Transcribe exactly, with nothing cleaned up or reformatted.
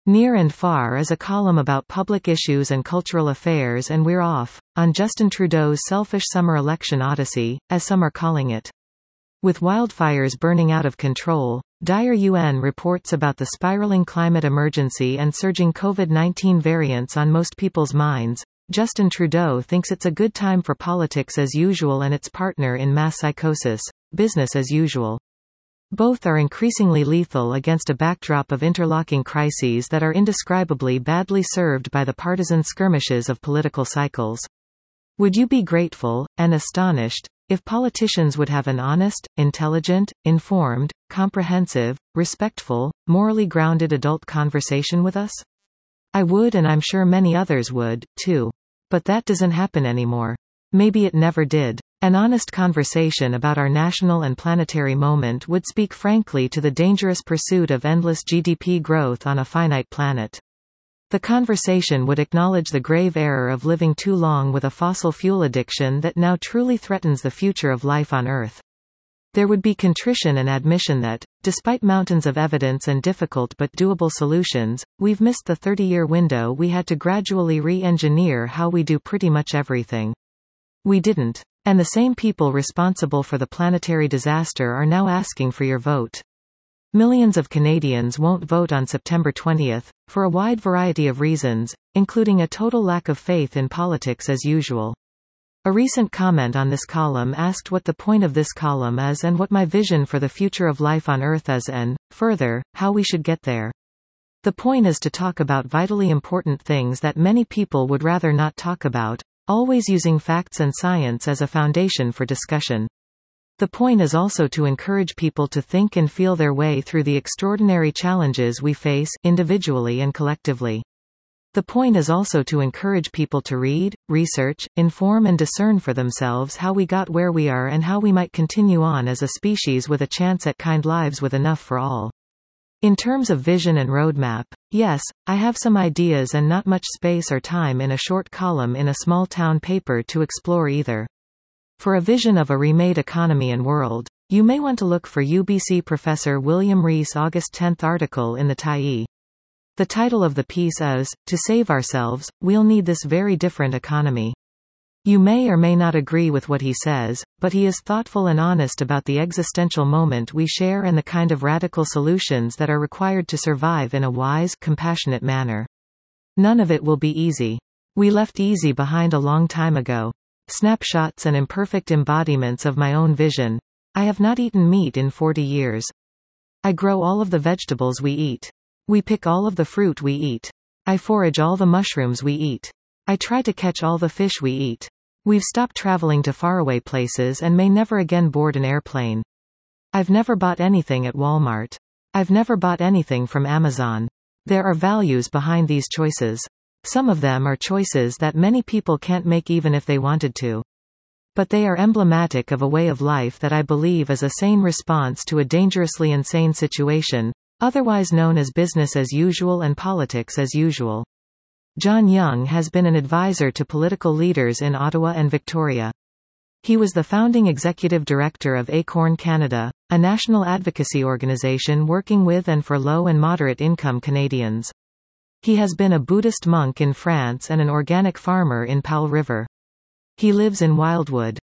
Near and Far is a column about public issues and cultural affairs, and we're off on Justin Trudeau's selfish summer election odyssey, as some are calling it. With wildfires burning out of control, dire U N reports about the spiraling climate emergency and surging COVID nineteen variants on most people's minds, Justin Trudeau thinks it's a good time for politics as usual and its partner in mass psychosis, business as usual. Both are increasingly lethal against a backdrop of interlocking crises that are indescribably badly served by the partisan skirmishes of political cycles. Would you be grateful, and astonished, if politicians would have an honest, intelligent, informed, comprehensive, respectful, morally grounded adult conversation with us? I would, and I'm sure many others would, too. But that doesn't happen anymore. Maybe it never did. An honest conversation about our national and planetary moment would speak frankly to the dangerous pursuit of endless G D P growth on a finite planet. The conversation would acknowledge the grave error of living too long with a fossil fuel addiction that now truly threatens the future of life on Earth. There would be contrition and admission that, despite mountains of evidence and difficult but doable solutions, we've missed the thirty-year window we had to gradually re-engineer how we do pretty much everything. We didn't. And the same people responsible for the planetary disaster are now asking for your vote. Millions of Canadians won't vote on September twentieth, for a wide variety of reasons, including a total lack of faith in politics as usual. A recent comment on this column asked what the point of this column is and what my vision for the future of life on Earth is and, further, how we should get there. The point is to talk about vitally important things that many people would rather not talk about, always using facts and science as a foundation for discussion. The point is also to encourage people to think and feel their way through the extraordinary challenges we face, individually and collectively. The point is also to encourage people to read, research, inform and discern for themselves how we got where we are and how we might continue on as a species with a chance at kind lives with enough for all. In terms of vision and roadmap, yes, I have some ideas and not much space or time in a short column in a small town paper to explore either. For a vision of a remade economy and world, you may want to look for U B C professor William Rees' August tenth article in the Tyee. The title of the piece is, "To Save Ourselves, We'll Need This Very Different Economy." You may or may not agree with what he says, but he is thoughtful and honest about the existential moment we share and the kind of radical solutions that are required to survive in a wise, compassionate manner. None of it will be easy. We left easy behind a long time ago. Snapshots and imperfect embodiments of my own vision. I have not eaten meat in forty years. I grow all of the vegetables we eat. We pick all of the fruit we eat. I forage all the mushrooms we eat. I try to catch all the fish we eat. We've stopped traveling to faraway places and may never again board an airplane. I've never bought anything at Walmart. I've never bought anything from Amazon. There are values behind these choices. Some of them are choices that many people can't make even if they wanted to. But they are emblematic of a way of life that I believe is a sane response to a dangerously insane situation, otherwise known as business as usual and politics as usual. John Young has been an advisor to political leaders in Ottawa and Victoria. He was the founding executive director of Acorn Canada, a national advocacy organization working with and for low and moderate income Canadians. He has been a Buddhist monk in France and an organic farmer in Powell River. He lives in Wildwood.